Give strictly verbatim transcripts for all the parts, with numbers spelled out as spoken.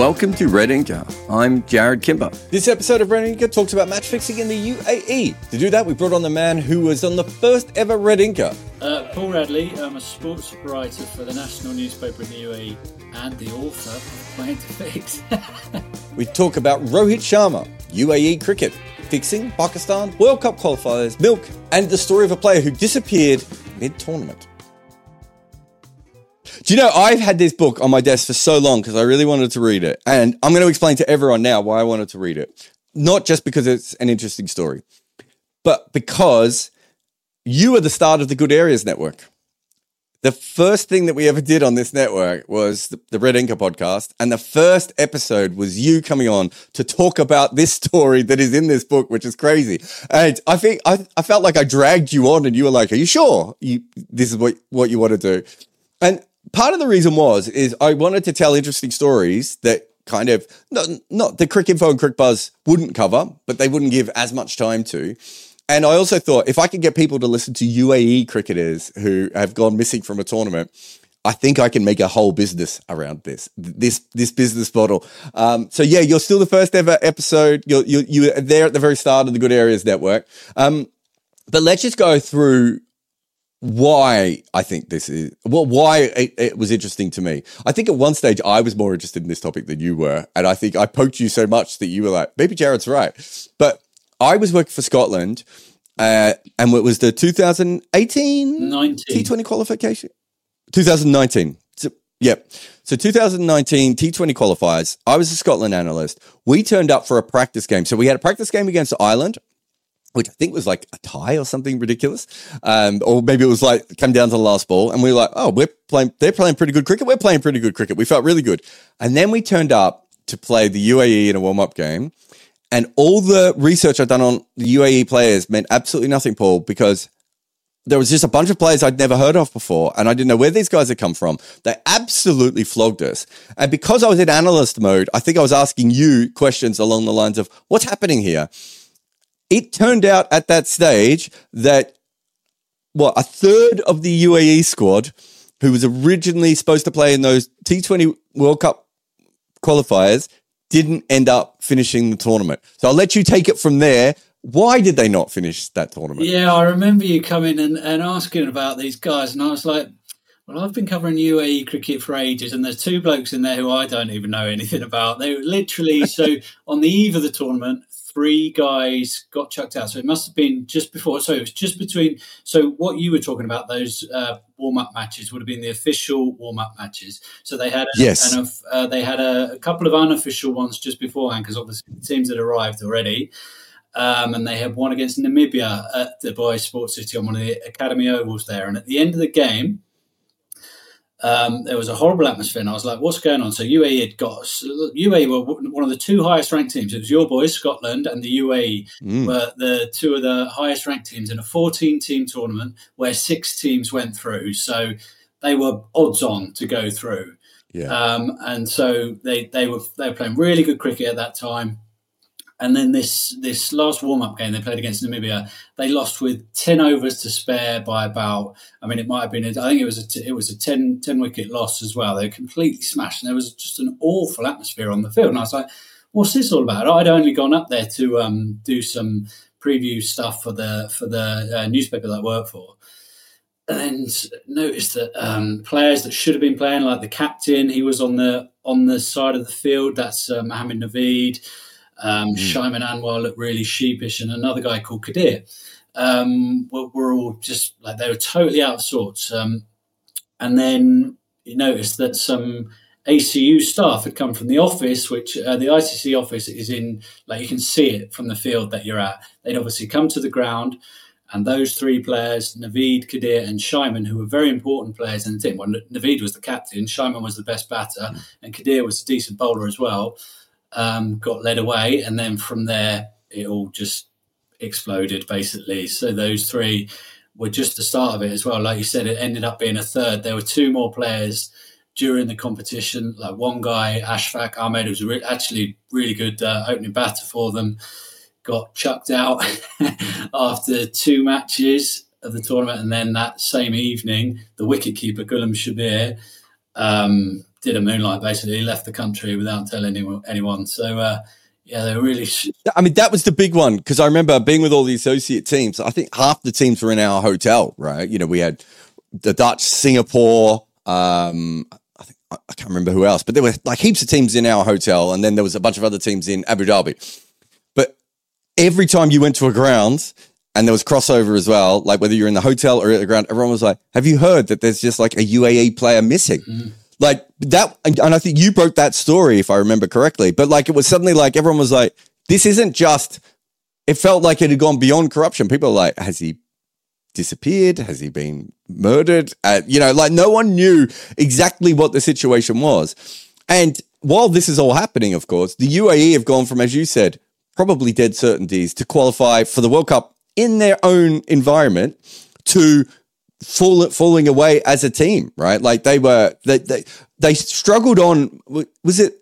Welcome to Red Inker. I'm Jared Kimber. This episode of Red Inker talks about match fixing in the U A E. To do that, we brought on the man who was on the first ever Red Inker. Uh, Paul Radley. I'm a sports writer for the national newspaper in the U A E and the author of Playing to Fix. We talk about Rohit Sharma, U A E cricket, fixing Pakistan, World Cup qualifiers, milk, and the story of a player who disappeared mid-tournament. Do you know, I've had this book on my desk for so long because I really wanted to read it. And I'm going to explain to everyone now why I wanted to read it. Not just because it's an interesting story, but because you are the start of the Good Areas Network. The first thing that we ever did on this network was the, the Red Inker podcast. And the first episode was you coming on to talk about this story that is in this book, which is crazy. And I think I, I felt like I dragged you on and you were like, are you sure you, this is what, what you want to do? And part of the reason was, is I wanted to tell interesting stories that kind of, not, not the Crick Info and Crick Buzz wouldn't cover, but they wouldn't give as much time to. And I also thought if I could get people to listen to U A E cricketers who have gone missing from a tournament, I think I can make a whole business around this, this, this business model. Um, so yeah, you're still the first ever episode. You're, you're, you're there at the very start of the Good Areas Network. Um, but let's just go through why I think this is, well, why it, it was interesting to me. I think at one stage I was more interested in this topic than you were. And I think I poked you so much that you were like, maybe Jared's right. But I was working for Scotland uh, and it was the two thousand eighteen nineteen T twenty qualification. twenty nineteen. So, yep. So two thousand nineteen T twenty qualifiers. I was a Scotland analyst. We turned up for a practice game. So we had a practice game against Ireland, which I think was like a tie or something ridiculous. Um, or maybe it was like, come down to the last ball. And we were like, oh, we're playing, they're playing pretty good cricket. We're playing pretty good cricket. We felt really good. And then we turned up to play the U A E in a warm-up game. And all the research I'd done on the U A E players meant absolutely nothing, Paul, because there was just a bunch of players I'd never heard of before. And I didn't know where these guys had come from. They absolutely flogged us. And because I was in analyst mode, I think I was asking you questions along the lines of, what's happening here? It turned out at that stage that, well, a third of the U A E squad, who was originally supposed to play in those T twenty World Cup qualifiers, didn't end up finishing the tournament. So I'll let you take it from there. Why did they not finish that tournament? Yeah, I remember you coming and, and asking about these guys, and I was like, well, I've been covering U A E cricket for ages, and there's two blokes in there who I don't even know anything about. They were literally, so on the eve of the tournament, three guys got chucked out. So it must have been just before. So it was just between. So what you were talking about, those uh, warm-up matches would have been the official warm-up matches. So they had a, yes. an, uh, they had a, a couple of unofficial ones just beforehand because obviously the teams had arrived already. Um, and they had one against Namibia at the Boys Sports City on one of the academy ovals there. And at the end of the game, Um, there was a horrible atmosphere, and I was like, what's going on? So U A E had got, U A E were one of the two highest ranked teams. It was your boys, Scotland, and the U A E mm. were the two of the highest ranked teams in a fourteen team tournament where six teams went through. So they were odds on to go through. Yeah. Um, and so they, they were they were playing really good cricket at that time. And then this this last warm-up game they played against Namibia, they lost with ten overs to spare by about, I mean, it might have been, I think it was a, t- it was a ten, ten wicket loss as well. They were completely smashed. And there was just an awful atmosphere on the field. And I was like, what's this all about? I'd only gone up there to um, do some preview stuff for the for the uh, newspaper that I work for. And noticed that um, players that should have been playing, like the captain, he was on the on the side of the field. That's uh, Mohammed Naveed. Um, mm. Shaiman Anwar looked really sheepish, and another guy called Kadir um, were, were all just like they were totally out of sorts. Um, and then you noticed that some A C U staff had come from the office, which uh, the I C C office is in, like you can see it from the field that you're at. They'd obviously come to the ground, and those three players, Naveed, Kadir, and Shaiman, who were very important players in the team. Well, Naveed was the captain, Shaiman was the best batter, mm. and Kadir was a decent bowler as well. Um, got led away, and then from there it all just exploded basically. So those three were just the start of it as well. Like you said, it ended up being a third. There were two more players during the competition, like one guy, Ashfaq Ahmed, who was re- actually really good uh, opening batter for them, got chucked out after two matches of the tournament. And then that same evening, the wicketkeeper, Ghulam Shabir, um, did a moonlight, basically. He left the country without telling anyone. anyone. So, uh, yeah, they were really... Sh- I mean, that was the big one, because I remember being with all the associate teams. I think half the teams were in our hotel, right? You know, we had the Dutch, Singapore, um, I think I can't remember who else, but there were like heaps of teams in our hotel, and then there was a bunch of other teams in Abu Dhabi. But every time you went to a ground, and there was crossover as well, like whether you're in the hotel or at the ground, everyone was like, have you heard that there's just like a U A E player missing? Mm-hmm. Like that, and I think you broke that story, if I remember correctly. But like, it was suddenly like everyone was like, "This isn't just." It felt like it had gone beyond corruption. People were like, "Has he disappeared? Has he been murdered?" Uh, you know, like no one knew exactly what the situation was. And while this is all happening, of course, the U A E have gone from, as you said, probably dead certainties to qualify for the World Cup in their own environment to Fall, falling away as a team, right? Like they were, they, they they struggled on. Was it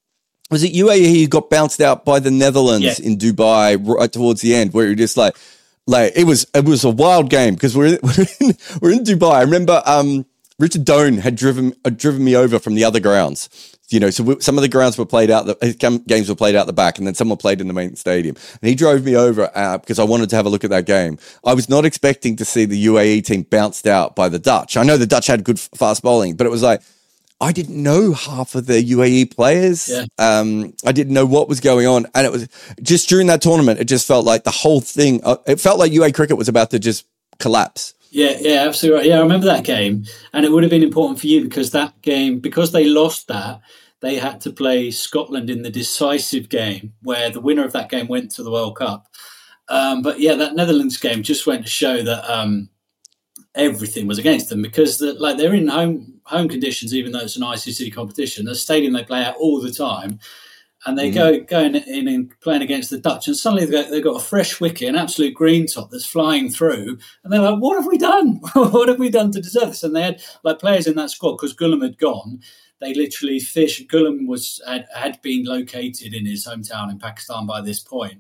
was it U A E who got bounced out by the Netherlands yeah. in Dubai right towards the end, where you're just like, like it was it was a wild game because we're we're in, we're in Dubai. I remember um, Richard Doan had driven had driven me over from the other grounds. You know, so we, some of the grounds were played out, the games were played out the back, and then some were played in the main stadium. And he drove me over uh, because I wanted to have a look at that game. I was not expecting to see the U A E team bounced out by the Dutch. I know the Dutch had good fast bowling, but it was like, I didn't know half of the U A E players. Yeah. Um, I didn't know what was going on. And it was just during that tournament, it just felt like the whole thing, uh, it felt like U A E cricket was about to just collapse. Yeah, yeah, absolutely right. Yeah, I remember that game, and it would have been important for you because that game, because they lost that, they had to play Scotland in the decisive game where the winner of that game went to the World Cup. Um, but yeah, that Netherlands game just went to show that um, everything was against them because the, like they're in home home conditions, even though it's an I C C competition. The stadium they play at all the time. And they mm-hmm. go going in and playing against the Dutch, and suddenly they've got, they've got a fresh wicket, an absolute green top that's flying through, and they're like, "What have we done? What have we done to deserve this?" And they had like players in that squad because Ghulam had gone. They literally fished. Ghulam was had, had been located in his hometown in Pakistan by this point,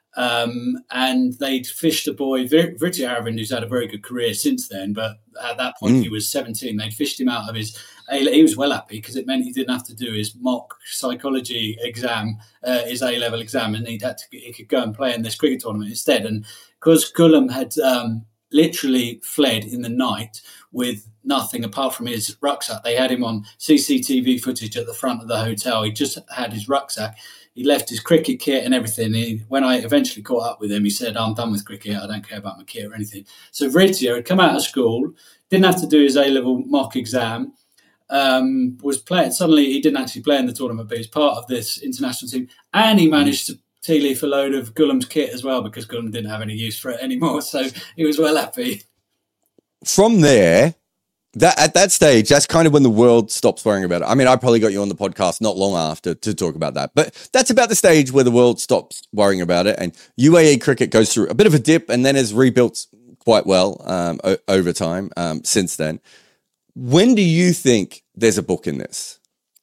um, and they'd fished a boy, Vritti Aravind, who's had a very good career since then, but at that point mm. he was seventeen. They'd fished him out of his. He was well happy because it meant he didn't have to do his mock psychology exam, uh, his A-level exam, and he'd had to, he could go and play in this cricket tournament instead. And because Ghulam had um, literally fled in the night with nothing apart from his rucksack, they had him on C C T V footage at the front of the hotel. He just had his rucksack. He left his cricket kit and everything. He, when I eventually caught up with him, he said, "I'm done with cricket. I don't care about my kit or anything." So Vritti had come out of school, didn't have to do his A-level mock exam, Um, was playing. Suddenly, he didn't actually play in the tournament, but he's part of this international team, and he managed to tea leaf a load of Ghulam's kit as well because Ghulam didn't have any use for it anymore. So he was well happy. From there, that at that stage, that's kind of when the world stops worrying about it. I mean, I probably got you on the podcast not long after to talk about that, but that's about the stage where the world stops worrying about it, and U A E cricket goes through a bit of a dip, and then has rebuilt quite well um, o- over time um, since then. When do you think there's a book in this?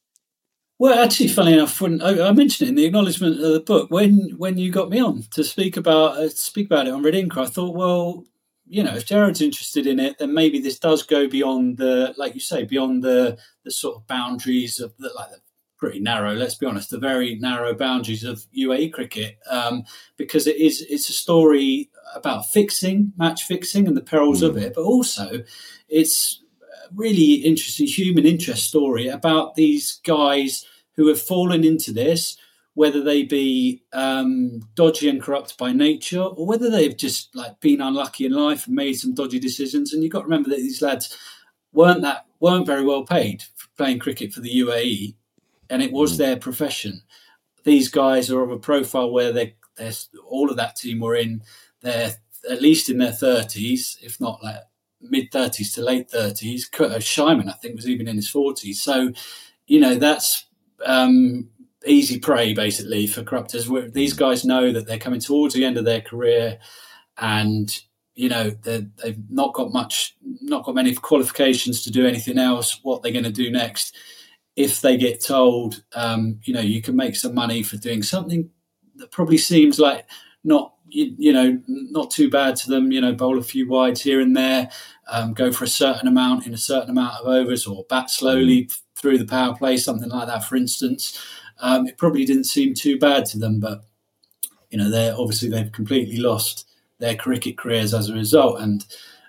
Well, actually, funny enough, when I, I mentioned it in the acknowledgement of the book, when when you got me on to speak about uh, speak about it on Red Inker, I thought, well, you know, if Jared's interested in it, then maybe this does go beyond the, like you say, beyond the the sort of boundaries of the, like the pretty narrow, let's be honest, the very narrow boundaries of U A E cricket, um, because it is it's a story about fixing, match fixing, and the perils mm. of it, but also it's really interesting human interest story about these guys who have fallen into this, whether they be um, dodgy and corrupt by nature or whether they've just like been unlucky in life and made some dodgy decisions. And you've got to remember that these lads weren't that weren't very well paid for playing cricket for the U A E, and it was mm. their profession. These guys are of a profile where they they're all of that team were in their at least in their thirties, if not like mid-thirties to late thirties. Kurt Scheiman, I think, was even in his forties. So, you know, that's um, easy prey, basically, for corruptors. These guys know that they're coming towards the end of their career and, you know, they've not got much, not got many qualifications to do anything else. What they're going to do next, if they get told, um, you know, you can make some money for doing something that probably seems like not, You, you know, not too bad to them, you know, bowl a few wides here and there, um, go for a certain amount in a certain amount of overs or bat slowly through the power play, something like that, for instance, um, it probably didn't seem too bad to them. But you know, they're obviously they've completely lost their cricket careers as a result, and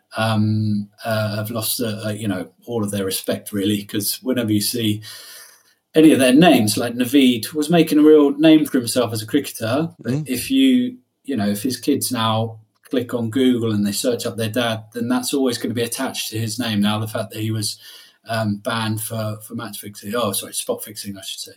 um, uh, have lost uh, uh, you know all of their respect, really, because whenever you see any of their names, like Naveed was making a real name for himself as a cricketer. But mm. if you you know if his kids now click on Google and they search up their dad, then that's always going to be attached to his name. Now, the fact that he was um, banned for, for match fixing, oh, sorry, spot fixing, I should say.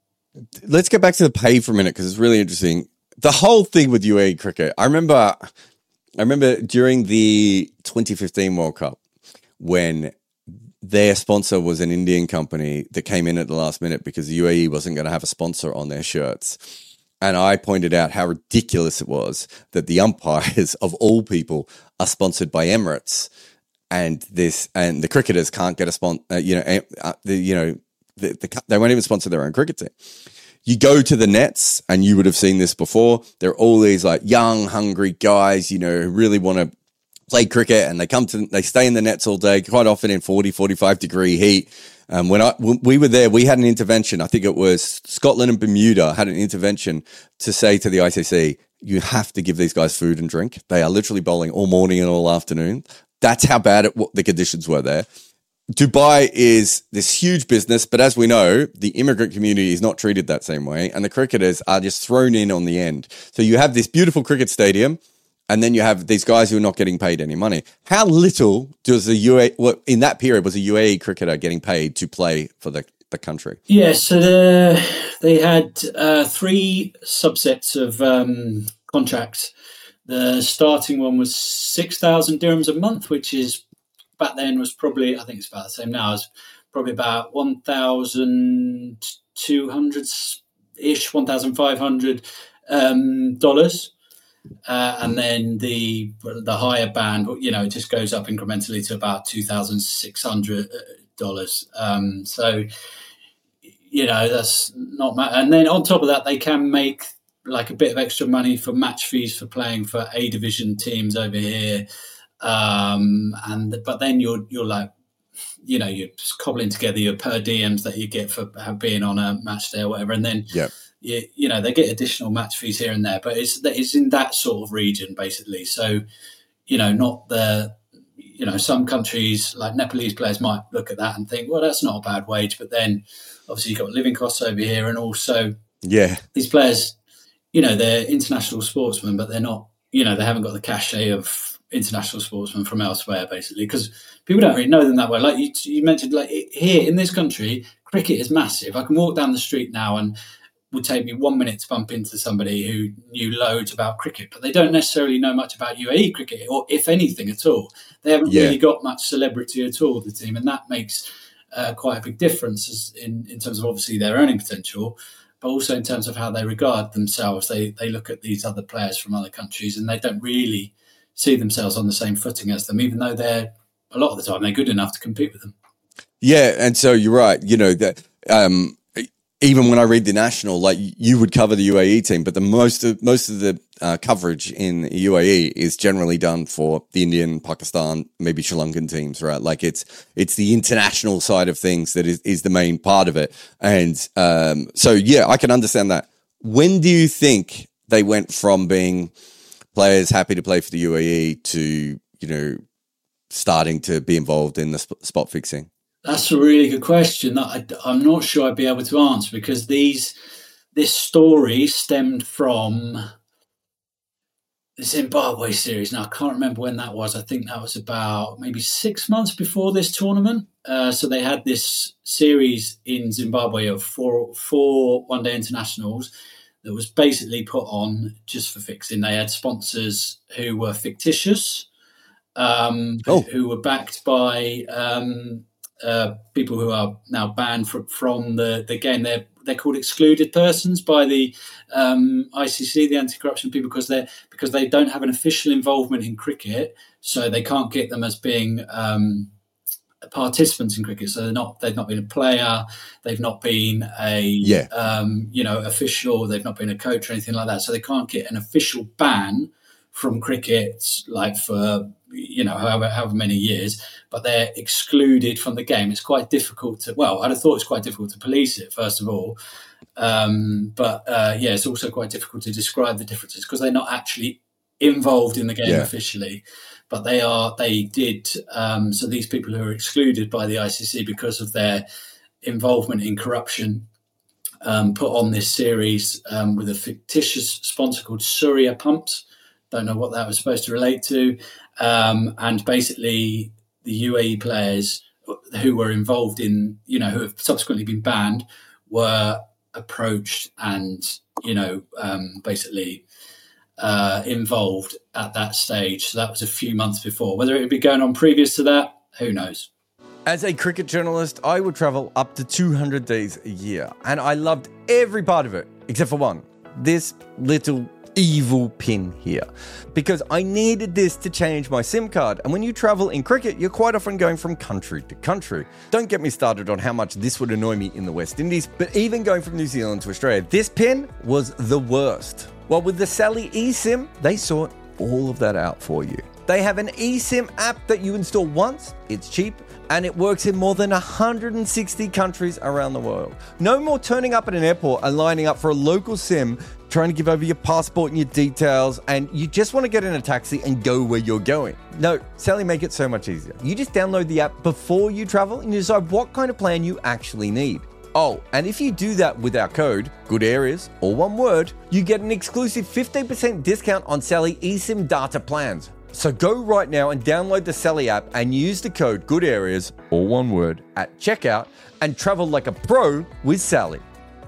Let's get back to the pay for a minute, because it's really interesting. The whole thing with U A E cricket, I remember, I remember during the twenty fifteen World Cup, when their sponsor was an Indian company that came in at the last minute because the U A E wasn't going to have a sponsor on their shirts. And I pointed out how ridiculous it was that the umpires of all people are sponsored by Emirates, and this and the cricketers can't get a sponsor. Uh, you know, uh, the, you know, the, the, they won't even sponsor their own cricket team. You go to the nets, and you would have seen this before. There are all these like young, hungry guys, you know, who really want to play cricket, and they come to, they stay in the nets all day, quite often in forty, forty-five degree heat. Um, when I, when we were there, we had an intervention. I think it was Scotland and Bermuda had an intervention to say to the I C C, you have to give these guys food and drink. They are literally bowling all morning and all afternoon. That's how bad it, the conditions were there. Dubai is this huge business, but as we know, the immigrant community is not treated that same way, and the cricketers are just thrown in on the end. So you have this beautiful cricket stadium, and then you have these guys who are not getting paid any money. How little does the U A E, well, in that period, was a U A E cricketer getting paid to play for the, the country? Yeah, so the, they had uh, three subsets of um, contracts. The starting one was six thousand dirhams a month, which is back then was probably, I think it's about the same now, as probably about one thousand two hundred-ish, one thousand five hundred um, dollars. Uh, and then the the higher band, you know, it just goes up incrementally to about two thousand six hundred dollars. Um, so, you know, that's not much. And then on top of that, they can make like a bit of extra money for match fees for playing for A division teams over here. Um, and but then you're you're like, you know, you're cobbling together your per diems that you get for being on a match day or whatever, and then yeah. You, you know, they get additional match fees here and there, but it's it's in that sort of region, basically. So, you know, not the, you know, some countries like Nepalese players might look at that and think, well, that's not a bad wage. But then obviously you've got living costs over here. And also, yeah, these players, you know, they're international sportsmen, but they're not, you know, they haven't got the cachet of international sportsmen from elsewhere, basically, because people don't really know them that way. Like you, you mentioned, like here in this country, cricket is massive. I can walk down the street now and would take me one minute to bump into somebody who knew loads about cricket, but they don't necessarily know much about U A E cricket, or if anything at all. They haven't yeah. really got much celebrity at all, the team, and that makes uh, quite a big difference in, in terms of obviously their earning potential, but also in terms of how they regard themselves. They they look at these other players from other countries and they don't really see themselves on the same footing as them, even though they're, a lot of the time, they're good enough to compete with them. Yeah, and so you're right. You know, that um, even when I read the National, like you would cover the U A E team, but the most of most of the uh, coverage in U A E is generally done for the Indian, Pakistan, maybe Sri Lankan teams, right? Like it's it's the international side of things that is, is the main part of it. And um, so, yeah, I can understand that. When do you think they went from being players happy to play for the U A E to, you know, starting to be involved in the sp- spot fixing? That's a really good question that I, I'm not sure I'd be able to answer, because these this story stemmed from the Zimbabwe series. Now, I can't remember when that was. I think that was about maybe six months before this tournament. Uh, so they had this series in Zimbabwe of four, four one-day internationals that was basically put on just for fixing. They had sponsors who were fictitious, um, oh. who, who were backed by... Um, Uh, people who are now banned from, from the, the game. They're they're called excluded persons by the um, I C C, the anti-corruption people, because they because they don't have an official involvement in cricket, so they can't get them as being um, participants in cricket. So they're not they've not been a player, they've not been a yeah. um, you know official, they've not been a coach or anything like that. So they can't get an official ban from cricket, like for you know, however, however many years, but they're excluded from the game. It's quite difficult to, well, I'd have thought it's quite difficult to police it, first of all. Um, but uh, yeah, it's also quite difficult to describe the differences because they're not actually involved in the game yeah. officially, but they are, they did. Um, so these people who are excluded by the I C C because of their involvement in corruption um, put on this series um, with a fictitious sponsor called Surya Pumps. Don't know what that was supposed to relate to. Um, and basically the U A E players who were involved in, you know, who have subsequently been banned were approached and, you know, um, basically uh, involved at that stage. So that was a few months before. Whether it would be going on previous to that, who knows? As a cricket journalist, I would travel up to two hundred days a year, and I loved every part of it, except for one, this little evil pin here, because I needed this to change my SIM card. And when you travel in cricket, you're quite often going from country to country. Don't get me started on how much this would annoy me in the West Indies, but even going from New Zealand to Australia, this pin was the worst. Well, with the Sally eSIM, they sort all of that out for you. They have an eSIM app that you install once, it's cheap, and it works in more than one hundred sixty countries around the world. No more turning up at an airport and lining up for a local SIM, trying to give over your passport and your details, and you just want to get in a taxi and go where you're going. No, Sally make it so much easier. You just download the app before you travel and you decide what kind of plan you actually need. Oh, and if you do that with our code, Good Areas, all one word, you get an exclusive fifteen percent discount on Sally eSIM data plans. So go right now and download the Sally app and use the code Good Areas, all one word, at checkout and travel like a pro with Sally.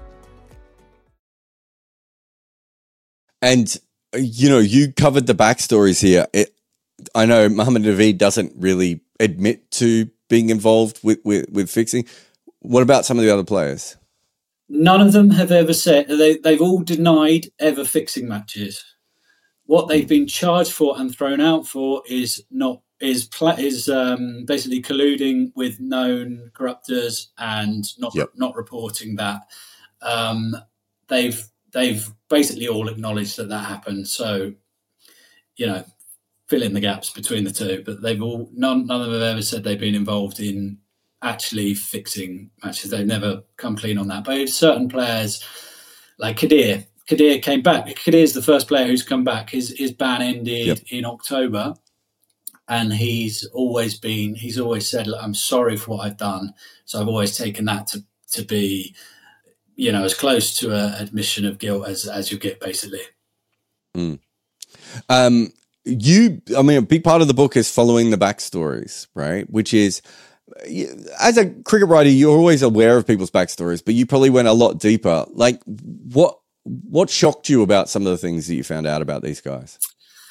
And, you know, you covered the backstories here. It, I know Mohammad Naveed doesn't really admit to being involved with, with, with fixing. What about some of the other players? None of them have ever said, they, they've all denied ever fixing matches. What they've been charged for and thrown out for is not is is um, basically colluding with known corruptors and not yep. not reporting that. Um, they've they've basically all acknowledged that that happened. So, you know, fill in the gaps between the two. But they've all none none of them have ever said they've been involved in actually fixing matches. They've never come clean on that. But certain players like Kadir. Kadir came back. Kadir is the first player who's come back. His his ban ended yep. in October, and he's always been. He's always said, "I'm sorry for what I've done." So I've always taken that to to be, you know, as close to an admission of guilt as as you get, basically. Mm. Um, you, I mean, a big part of the book is following the backstories, right? Which is, as a cricket writer, you're always aware of people's backstories, but you probably went a lot deeper. Like, what? What shocked you about some of the things that you found out about these guys?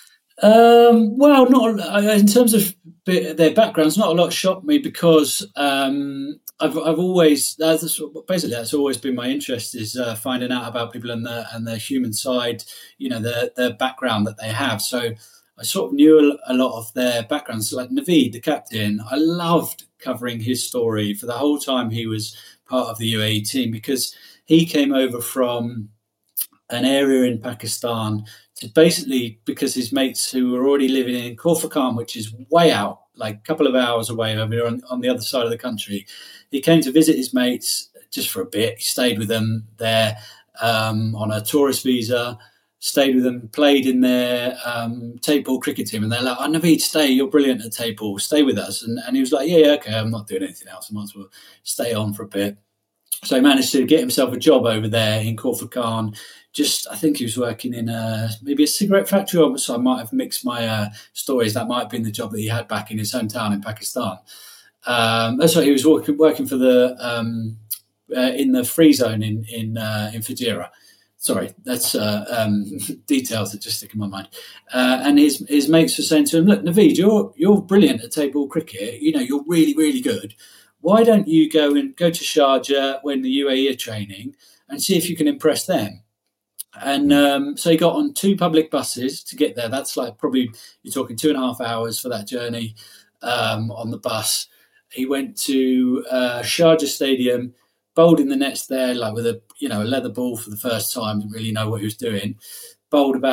Um, well, not in terms of their backgrounds. Not a lot shocked me because um, I've I've always that's, basically that's always been my interest is uh, finding out about people and the and their human side. You know, their their background that they have. So I sort of knew a lot of their backgrounds. Like Naveed, the captain, I loved covering his story for the whole time he was part of the U A E team because he came over from an area in Pakistan to basically because his mates who were already living in Corfacam, which is way out, like a couple of hours away over on, on the other side of the country. He came to visit his mates just for a bit. He stayed with them there um, on a tourist visa, stayed with them, played in their um, tape ball cricket team. And they're like, oh, Naveed, stay. You're brilliant at tape ball. Stay with us. And, and he was like, yeah, yeah, okay, I'm not doing anything else. I might as well stay on for a bit. So he managed to get himself a job over there in Corfacam. Just, I think he was working in a, maybe a cigarette factory, or so I might have mixed my uh, stories. That might have been the job that he had back in his hometown in Pakistan. Um, that's why he was working, working for the um, uh, in the free zone in in uh, in Fujairah. Sorry, that's uh, um, details that just stick in my mind. Uh, and his his mates were saying to him, "Look, Naveed, you're you're brilliant at table ball cricket. You know, you're really really good. Why don't you go and go to Sharjah when the U A E are training and see if you can impress them?" And um, so he got on two public buses to get there. That's like probably, you're talking two and a half hours for that journey um, on the bus. He went to uh, Sharjah Stadium, bowled in the nets there, like with a, you know, a leather ball for the first time, didn't really know what he was doing. Bowled about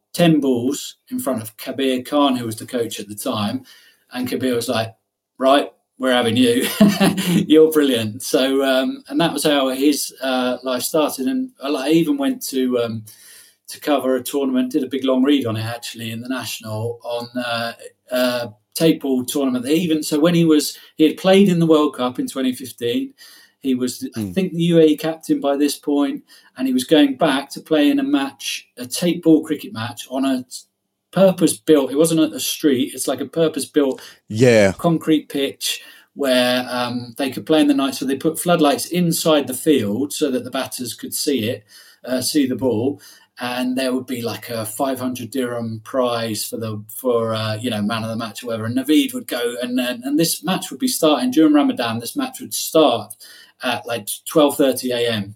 ten balls in front of Kabir Khan, who was the coach at the time. And Kabir was like, right, we're having you. You're brilliant. So, um, and that was how his uh, life started. And I even went to um, to cover a tournament, did a big long read on it actually in the National on uh, uh, tape ball tournament. They even so when he was he had played in the World Cup in twenty fifteen. He was, mm. I think, the U A E captain by this point, and he was going back to play in a match, a tape ball cricket match on a purpose-built. It wasn't a street; it's like a purpose-built, yeah, concrete pitch where um, they could play in the night. So they put floodlights inside the field so that the batters could see it, uh, see the ball. And there would be like a five hundred dirham prize for the for uh, you know man of the match or whatever. And Naveed would go, and and, and this match would be starting during Ramadan. This match would start at like twelve thirty a.m.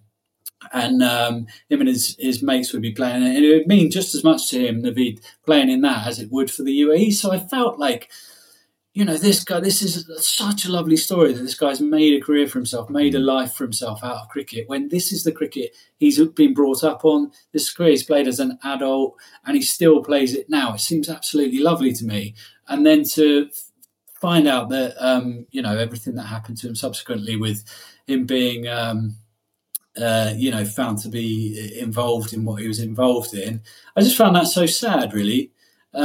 and um, him and his, his mates would be playing it. And it would mean just as much to him, Naveed, playing in that as it would for the U A E. So I felt like, you know, this guy, this is such a lovely story that this guy's made a career for himself, made a life for himself out of cricket, when this is the cricket he's been brought up on. This career he's played as an adult and he still plays it now. It seems absolutely lovely to me. And then to find out that, um, you know, everything that happened to him subsequently with him being, um, uh, you know, found to be involved in what he was involved in, I just found that so sad, really.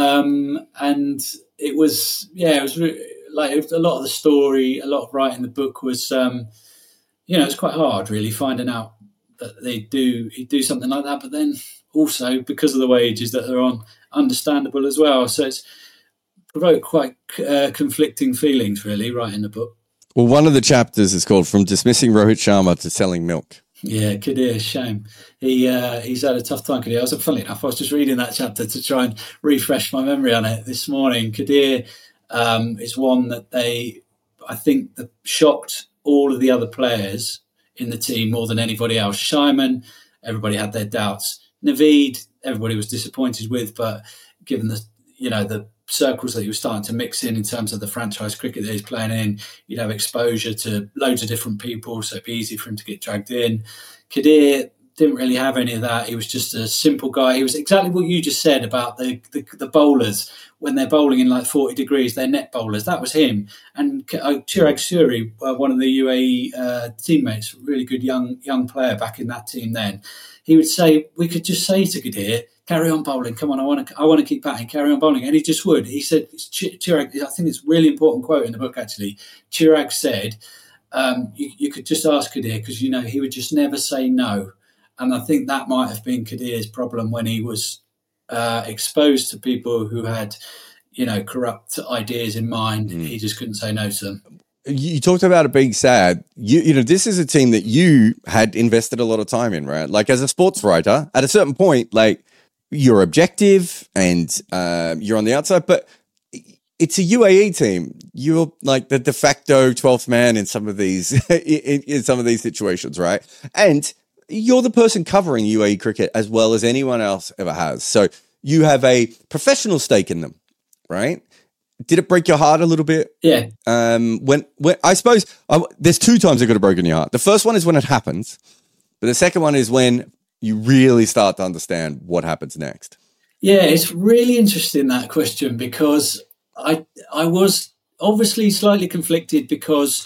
Um, and it was, yeah, it was re- like it was a lot of the story, a lot of writing the book was, um, you know, it's quite hard, really, finding out that they do he'd do something like that. But then also, because of the wages that they're on, understandable as well. So it's provoked quite uh, conflicting feelings, really, writing the book. Well, one of the chapters is called From Dismissing Rohit Sharma to Selling Milk. Yeah, Kadir, shame. He uh, he's had a tough time, Kadir. I was, funny enough, I was just reading that chapter to try and refresh my memory on it this morning. Kadir um, is one that they, I think, that shocked all of the other players in the team more than anybody else. Shaiman, everybody had their doubts. Naveed, everybody was disappointed with, but given the, you know, the circles that he was starting to mix in in terms of the franchise cricket that he's playing in, you'd have exposure to loads of different people, so it'd be easy for him to get dragged in. Kadir didn't really have any of that. He was just a simple guy. He was exactly what you just said about the, the, the bowlers. When they're bowling in like forty degrees, they're net bowlers. That was him. And uh, Chirag Suri, uh, one of the U A E uh, teammates, really good young young player back in that team then, he would say, we could just say to Kadir, carry on bowling. Come on, I want to. I want to keep batting. Carry on bowling, and he just would. He said, Chirag. I think it's a really important quote in the book. Actually, Chirag said, um, you, "You could just ask Kadir because you know he would just never say no." And I think that might have been Kadir's problem when he was uh, exposed to people who had, you know, corrupt ideas in mind. Mm. He just couldn't say no to them. You talked about it being sad. You, you know, this is a team that you had invested a lot of time in, right? Like as a sports writer, at a certain point, like, you're objective and uh, you're on the outside, but it's a U A E team. You're like the de facto twelfth man in some of these in, in some of these situations, right? And you're the person covering U A E cricket as well as anyone else ever has. So you have a professional stake in them, right? Did it break your heart a little bit? Yeah. Um, when when I suppose I, there's two times it could have broken your heart. The first one is when it happens, but the second one is when you really start to understand what happens next. Yeah, it's really interesting, that question, because I I was obviously slightly conflicted because,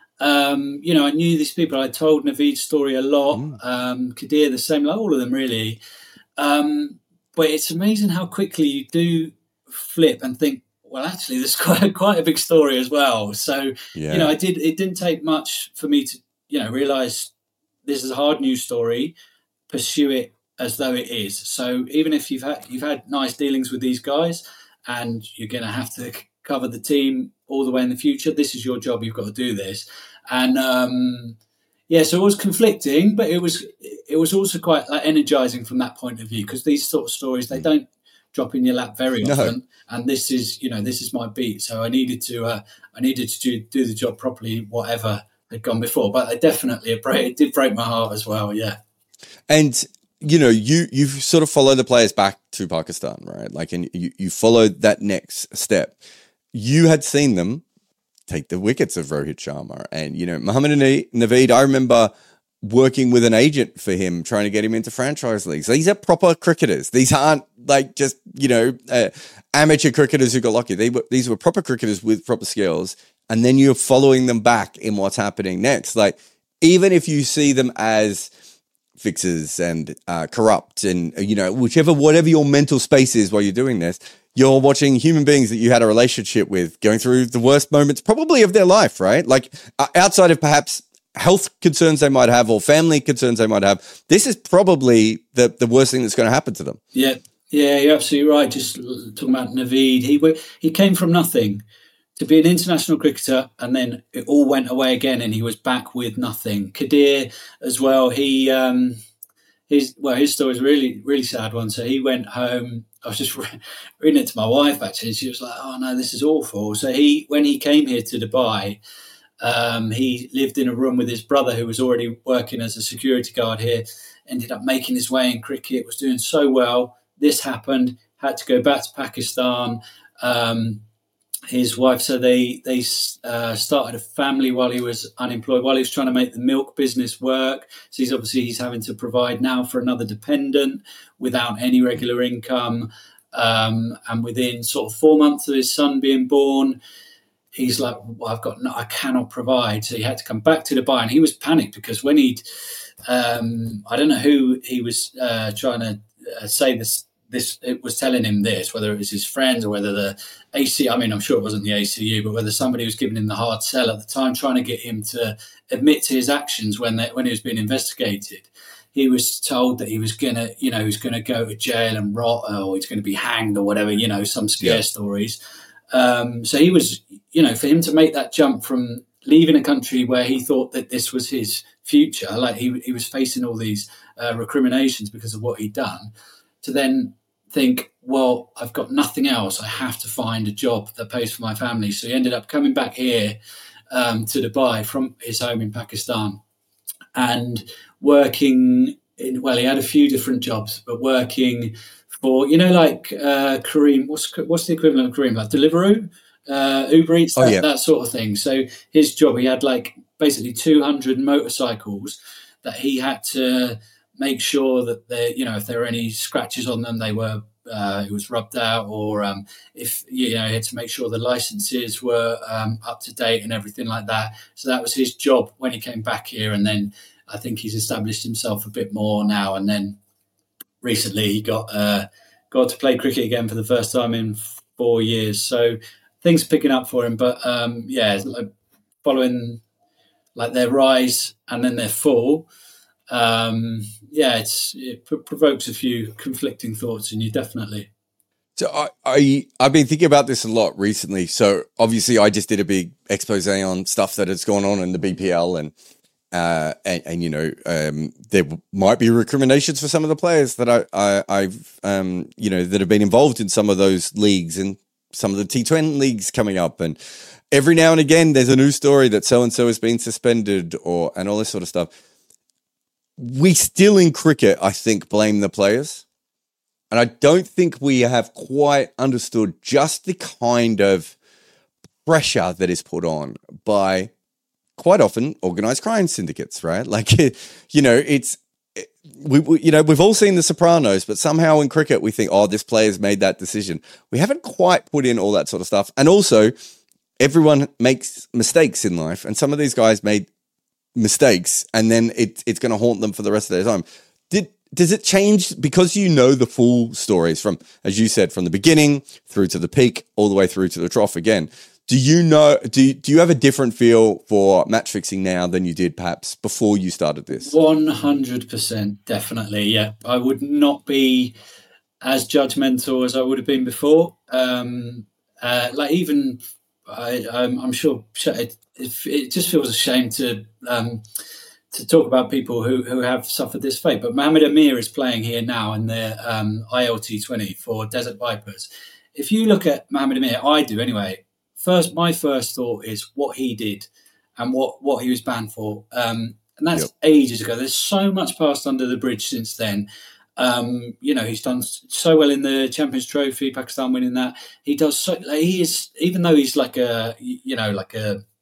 um, you know, I knew these people. I told Naveed's story a lot. Mm. Um, Kadir, the same, like all of them, really. Um, but it's amazing how quickly you do flip and think, well, actually, there's quite, quite a big story as well. So, yeah. you know, I did. It didn't take much for me to, you know, realise this is a hard news story. Pursue it as though it is. So even if you've had you've had nice dealings with these guys, and you're going to have to cover the team all the way in the future, this is your job. You've got to do this. And um, yeah, so it was conflicting, but it was it was also quite like energizing from that point of view, because these sort of stories, they don't drop in your lap very often. No. And this is you know this is my beat, so I needed to uh, I needed to do, do the job properly, whatever had gone before. But it definitely it, break, it did break my heart as well. Yeah. And, you know, you, you've sort of followed the players back to Pakistan, right? Like, and you, you followed that next step. You had seen them take the wickets of Rohit Sharma. And, you know, Mohammad Naveed, I remember working with an agent for him, trying to get him into franchise leagues. These are proper cricketers. These aren't like just, you know, uh, amateur cricketers who got lucky. They were, these were proper cricketers with proper skills. And then you're following them back in what's happening next. Like, even if you see them as fixers and uh, corrupt and, you know, whichever, whatever your mental space is while you're doing this, you're watching human beings that you had a relationship with going through the worst moments probably of their life, right? Like, uh, outside of perhaps health concerns they might have or family concerns they might have, this is probably the, the worst thing that's going to happen to them. Yeah, yeah, you're absolutely right. Just talking about Naveed, he he came from nothing to be an international cricketer, and then it all went away again, and he was back with nothing. Qadir as well. He um, his well, his story is really really sad one. So he went home. I was just re- reading it to my wife actually. She was like, "Oh no, this is awful." So he when he came here to Dubai. Um, he lived in a room with his brother who was already working as a security guard here, ended up making his way in cricket, was doing so well. This happened, had to go back to Pakistan. Um, his wife, so they, they uh, started a family while he was unemployed, while he was trying to make the milk business work. So he's obviously he's having to provide now for another dependent without any regular income. Um, and within sort of four months of his son being born, he's like, well, I've got, no, I cannot provide. So he had to come back to Dubai, and he was panicked because when he'd, um, I don't know who he was uh, trying to uh, say this, this, it was telling him this, whether it was his friends or whether the A C, I mean, I'm sure it wasn't the A C U, but whether somebody was giving him the hard sell at the time, trying to get him to admit to his actions when they, when he was being investigated. He was told that he was going to, you know, he was going to go to jail and rot, or he's going to be hanged or whatever, you know, some scare yeah. stories. Um, so he was, you know, for him to make that jump from leaving a country where he thought that this was his future, like he he was facing all these uh, recriminations because of what he'd done, to then think, well, I've got nothing else. I have to find a job that pays for my family. So he ended up coming back here um, to Dubai from his home in Pakistan and working in, well, he had a few different jobs, but working for, you know, like uh, Kareem, what's what's the equivalent of Kareem? Like Deliveroo, uh, Uber Eats, that, oh, yeah. that sort of thing. So his job, he had like basically two hundred motorcycles that he had to make sure that they, you know, if there were any scratches on them, they were, uh, it was rubbed out, or um, if, you know, he had to make sure the licenses were um, up to date and everything like that. So that was his job when he came back here. And then I think he's established himself a bit more now. And then recently he got uh, got to play cricket again for the first time in four years. So things are picking up for him. But um, yeah, like following like their rise and then their fall, um, yeah, it's, it p- provokes a few conflicting thoughts in you, definitely. So I, I, I've been thinking about this a lot recently. So obviously I just did a big expose on stuff that has gone on in the B P L and Uh, and, and, you know, um, there might be recriminations for some of the players that I, I, I've, um, you know, that have been involved in some of those leagues and some of the T twenty leagues coming up. And every now and again, there's a new story that so-and-so has been suspended or, and all this sort of stuff. We still in cricket, I think, blame the players. And I don't think we have quite understood just the kind of pressure that is put on by quite often organized crime syndicates, right? Like, you know, it's, we, we, you know, we've all seen The Sopranos, but somehow in cricket we think, oh, this player's made that decision. We haven't quite put in all that sort of stuff. And also, everyone makes mistakes in life, and some of these guys made mistakes, and then it, it's going to haunt them for the rest of their time. Did Does it change because you know the full stories from, as you said, from the beginning through to the peak, all the way through to the trough again? Do you know, do you, do you have a different feel for match fixing now than you did perhaps before you started this? one hundred percent, definitely, yeah. I would not be as judgmental as I would have been before. Um, uh, like even, I, I'm, I'm sure it, it just feels a shame to um, to talk about people who, who have suffered this fate. But Mohamed Amir is playing here now in their um, I L T twenty for Desert Vipers. If you look at Mohamed Amir, I do anyway, First, my first thought is what he did and what, what he was banned for. Um, and that's yep. ages ago. There's so much passed under the bridge since then. Um, you know, he's done so well in the Champions Trophy, Pakistan winning that. He does so, like, he is, even though he's like a, you know, like a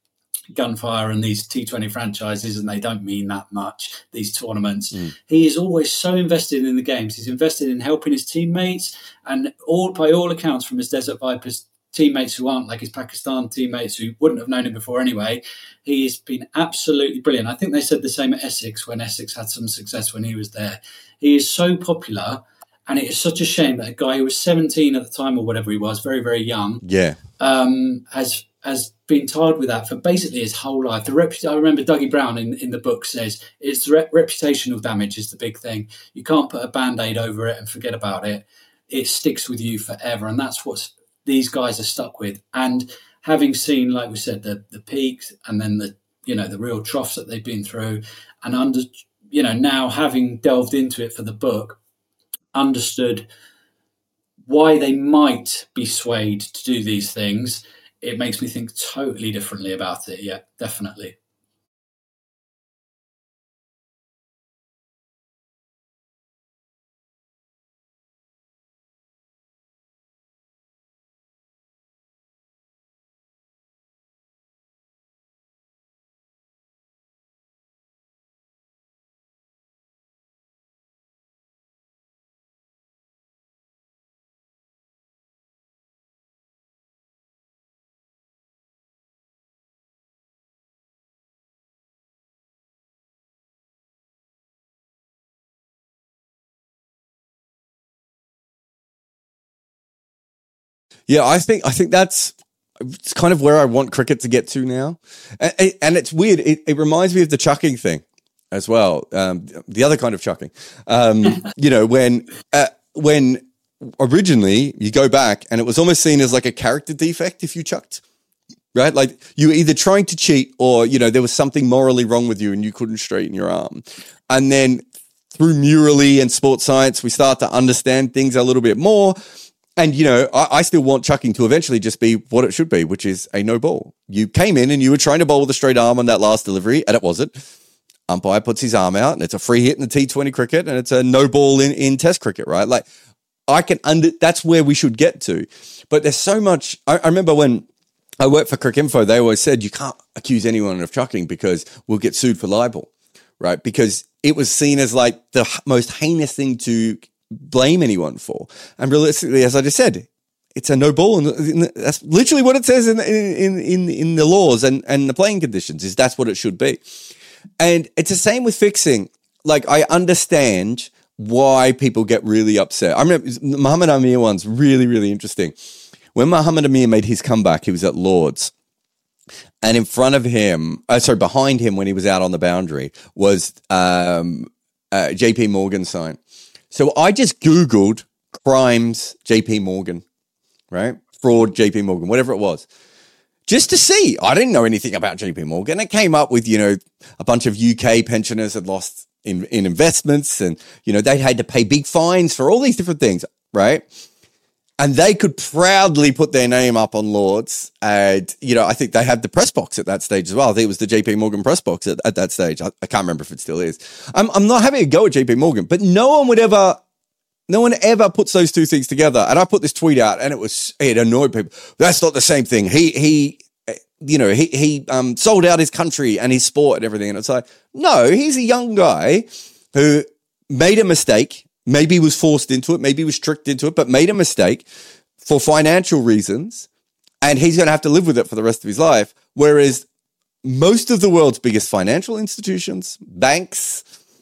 gunfire and these T twenty franchises, and they don't mean that much, these tournaments. Mm. He is always so invested in the games. He's invested in helping his teammates, and all by all accounts from his Desert Vipers teammates who aren't like his Pakistan teammates who wouldn't have known him before anyway, he's been absolutely brilliant. I think they said the same at Essex when Essex had some success when he was there. He is so popular, and it is such a shame that a guy who was seventeen at the time or whatever he was, very, very young, yeah, um, has has been tarred with that for basically his whole life. The repu- I remember Dougie Brown in, in the book says it's re- reputational damage is the big thing. You can't put a Band-Aid over it and forget about it. It sticks with you forever, and that's what these guys are stuck with. And having seen, like we said, the the peaks and then the you know the real troughs that they've been through, and under you know now having delved into it for the book, understood why they might be swayed to do these things. It makes me think totally differently about it. Yeah, definitely. yeah. I think I think that's it's kind of where I want cricket to get to now, and, and it's weird. It, it reminds me of the chucking thing as well. Um, the other kind of chucking, um, you know, when uh, when originally you go back and it was almost seen as like a character defect if you chucked. Right? Like you were either trying to cheat or, you know, there was something morally wrong with you and you couldn't straighten your arm. And then through Murally and sports science, we start to understand things a little bit more. And, you know, I, I still want chucking to eventually just be what it should be, which is a no ball. You came in and you were trying to bowl with a straight arm on that last delivery, and it wasn't. Umpire puts his arm out and it's a free hit in the T twenty cricket and it's a no ball in, in test cricket, right? Like I can under, that's where we should get to. But there's so much. I, I remember when I worked for Cricinfo, they always said you can't accuse anyone of chucking because we'll get sued for libel, right? Because it was seen as like the most heinous thing to blame anyone for. And realistically, as I just said, it's a no ball, and that's literally what it says in in in in the laws and and the playing conditions. Is that's what it should be. And it's the same with fixing. Like I understand why people get really upset. I remember Muhammad Amir one's really really interesting. When Muhammad Amir made his comeback, he was at Lord's. And in front of him, uh, sorry, behind him when he was out on the boundary was um, uh, J P Morgan sign. So I just Googled crimes J P Morgan, right? Fraud J P Morgan, whatever it was. Just to see. I didn't know anything about J P Morgan. It came up with, you know, a bunch of U K pensioners had lost in, in investments and, you know, they'd had to pay big fines for all these different things, right? And they could proudly put their name up on Lord's. And, you know, I think they had the press box at that stage as well. I think it was the J P Morgan press box at, at that stage. I, I can't remember if it still is. I'm, I'm not having a go at J P Morgan, but no one would ever, no one ever puts those two things together. And I put this tweet out and it was, it annoyed people. That's not the same thing. He, he, you know, he, he um, sold out his country and his sport and everything. And it's like, no, he's a young guy who made a mistake. Maybe was forced into it, maybe was tricked into it, but made a mistake for financial reasons, and he's going to have to live with it for the rest of his life. Whereas most of the world's biggest financial institutions, banks,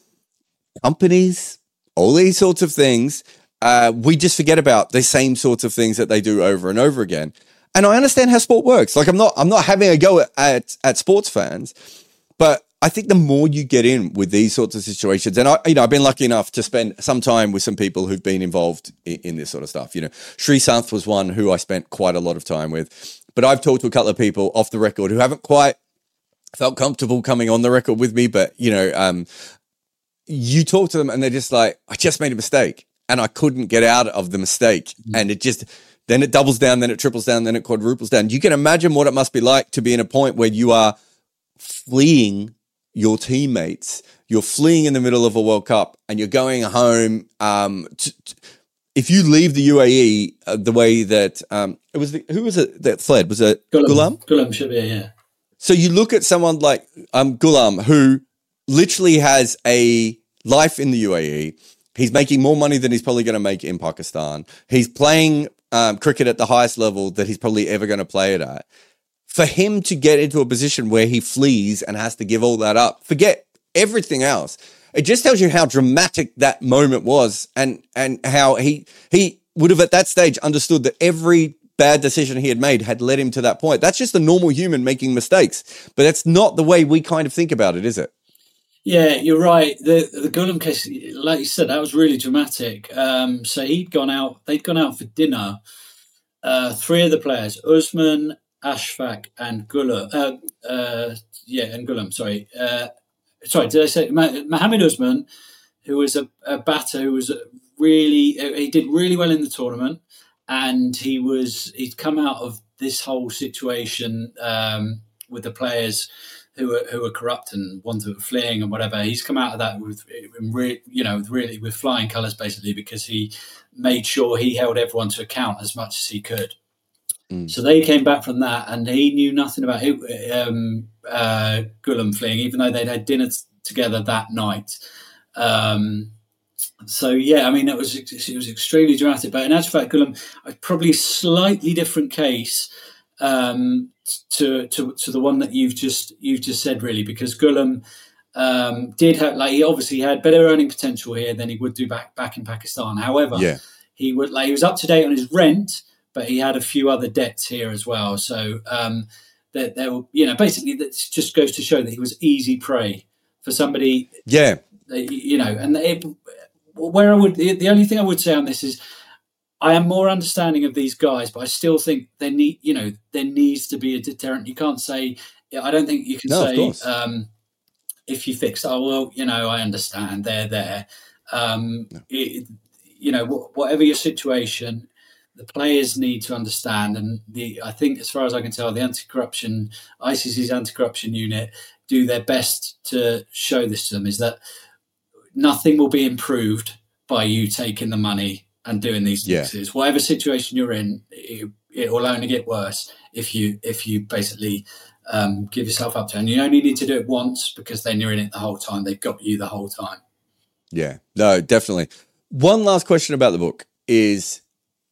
companies, all these sorts of things, uh, we just forget about the same sorts of things that they do over and over again. And I understand how sport works. Like I'm not, I'm not having a go at, at, at sports fans, but I think the more you get in with these sorts of situations, and I, you know, I've been lucky enough to spend some time with some people who've been involved in, in this sort of stuff. You know, Sri Santh was one who I spent quite a lot of time with, but I've talked to a couple of people off the record who haven't quite felt comfortable coming on the record with me. But you know, um, you talk to them and they're just like, I just made a mistake and I couldn't get out of the mistake, mm-hmm. and it just. Then it doubles down, then it triples down, then it quadruples down. You can imagine what it must be like to be in a point where you are fleeing your teammates, you're fleeing in the middle of a World Cup and you're going home. Um, t- t- if you leave the U A E uh, the way that, um, it was, the, who was it that fled? Was it Ghulam? Ghulam should be, yeah. So you look at someone like um, Ghulam, who literally has a life in the U A E. He's making more money than he's probably going to make in Pakistan. He's playing um, cricket at the highest level that he's probably ever going to play it at. For him to get into a position where he flees and has to give all that up, forget everything else. It just tells you how dramatic that moment was, and and how he he would have at that stage understood that every bad decision he had made had led him to that point. That's just a normal human making mistakes, but that's not the way we kind of think about it, is it? Yeah, you're right. The the Ghulam case, like you said, that was really dramatic. Um, so he'd gone out, they'd gone out for dinner. Uh, three of the players, Usman, Ashfaq, and Ghulam. Uh, uh, yeah, and Ghulam. Sorry, uh, sorry. Did I say Mohammed Usman, who was a, a batter who was really he did really well in the tournament, and he was he'd come out of this whole situation um, with the players who were who were corrupt and ones that were fleeing and whatever. He's come out of that with, you know, with really with flying colours, basically, because he made sure he held everyone to account as much as he could. Mm. So they came back from that, and he knew nothing about it, um, uh, Ghulam fleeing, even though they'd had dinner t- together that night. Um, so yeah, I mean, it was it was extremely dramatic. But in Ashfaq Ghulam, probably a slightly different case. Um, to, to to the one that you've just you've just said, really, because Ghulam um, did have, like, he obviously had better earning potential here than he would do back back in Pakistan. However, yeah. he would like he was up to date on his rent, but he had a few other debts here as well. So um, that there were, you know, basically that just goes to show that he was easy prey for somebody. Yeah, you know, and it, where I would the only thing I would say on this is, I am more understanding of these guys, but I still think there need, you know, there needs to be a deterrent. You can't say, I don't think you can no, say, um, if you fix, oh, well, you know, I understand, they're there. Um, no. it, you know, whatever your situation, the players need to understand. And the, I think, as far as I can tell, the anti-corruption, I C C's anti-corruption unit do their best to show this to them, is that nothing will be improved by you taking the money and doing these fixes. Yeah. Whatever situation you're in, it, it will only get worse if you if you basically um, give yourself up to it. And you only need to do it once, because then you're in it the whole time. They've got you the whole time. Yeah, no, definitely. One last question about the book is,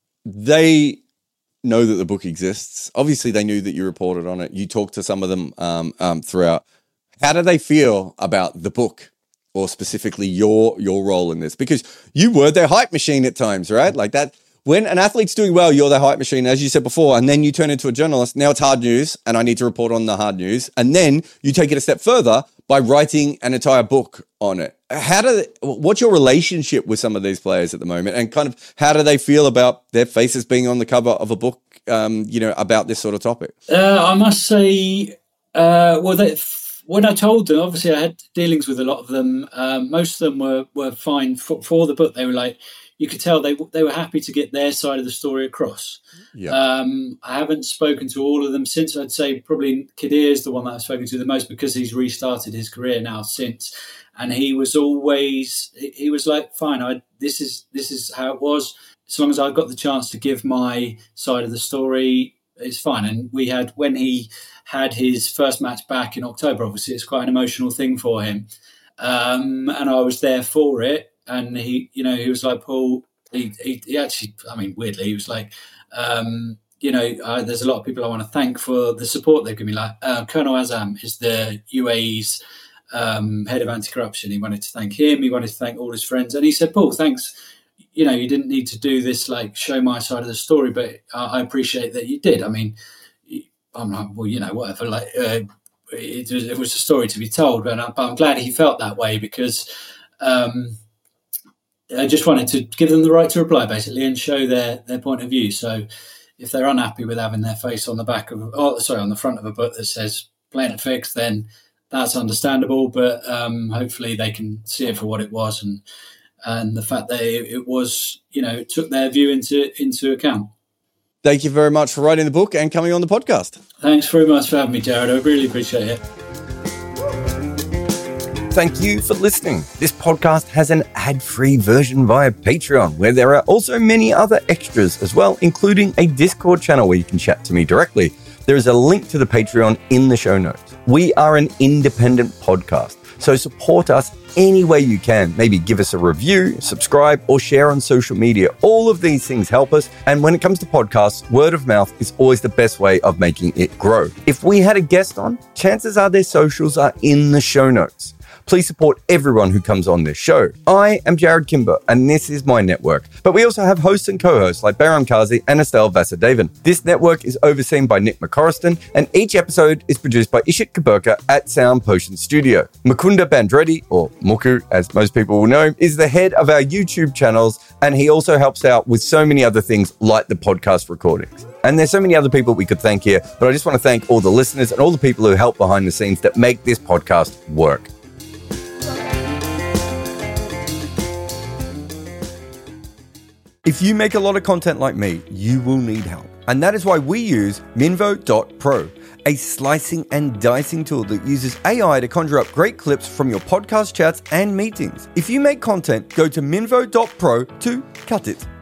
they know that the book exists. Obviously, they knew that you reported on it. You talked to some of them um, um, throughout. How do they feel about the book? Or specifically your your role in this? Because you were their hype machine at times, right? Like that, when an athlete's doing well, you're their hype machine, as you said before, and then you turn into a journalist. Now it's hard news, and I need to report on the hard news. And then you take it a step further by writing an entire book on it. How do they, what's your relationship with some of these players at the moment, and kind of how do they feel about their faces being on the cover of a book, um, you know, about this sort of topic? Uh, I must say, uh, well, they. When I told them, obviously I had dealings with a lot of them. Um, most of them were were fine for, for the book. They were like, you could tell they they were happy to get their side of the story across. Yeah. Um, I haven't spoken to all of them since. I'd say probably Kadir is the one that I've spoken to the most, because he's restarted his career now since. And he was always, he was like, fine, I this is this is how it was. As long as I got the chance to give my side of the story, it's fine. And we had, when he had his first match back in October, obviously it's quite an emotional thing for him. Um, and I was there for it. And he, you know, he was like, Paul, he, he, he actually, I mean, weirdly, he was like, um, you know, uh, there's a lot of people I want to thank for the support they've given me. Like uh, Colonel Azam is the U A E's um, head of anti-corruption. He wanted to thank him. He wanted to thank all his friends. And he said, Paul, thanks. You know, you didn't need to do this, like show my side of the story, but uh, I appreciate that you did. I mean, I'm like, well, you know, whatever. Like, uh, it, was, it was a story to be told, but, I, but I'm glad he felt that way, because um, I just wanted to give them the right to reply, basically, and show their their point of view. So, if they're unhappy with having their face on the back of, oh, sorry, on the front of a book that says "Planet Fix," then that's understandable. But um, hopefully, they can see it for what it was, and and the fact that it, it was, you know, took their view into into account. Thank you very much for writing the book and coming on the podcast. Thanks very much for having me, Jared. I really appreciate it. Thank you for listening. This podcast has an ad-free version via Patreon, where there are also many other extras as well, including a Discord channel where you can chat to me directly. there is a link to the Patreon in the show notes. We are an independent podcast, so support us any way you can. Maybe give us a review, subscribe, or share on social media. All of these things help us. And when it comes to podcasts, word of mouth is always the best way of making it grow. If we had a guest on, chances are their socials are in the show notes. Please support everyone who comes on this show. I am Jared Kimber, and this is my network. But we also have hosts and co-hosts like Baram Kazi and Estelle Vasudevan. This network is overseen by Nick McCorriston, and each episode is produced by Ishit Kaburka at Sound Potion Studio. Mukunda Bandreddi, or Muku as most people will know, is the head of our YouTube channels, and he also helps out with so many other things like the podcast recordings. And there's so many other people we could thank here, but I just want to thank all the listeners and all the people who help behind the scenes that make this podcast work. If you make a lot of content like me, you will need help. And that is why we use Minvo dot pro, a slicing and dicing tool that uses A I to conjure up great clips from your podcast chats and meetings. If you make content, go to Minvo dot pro to cut it.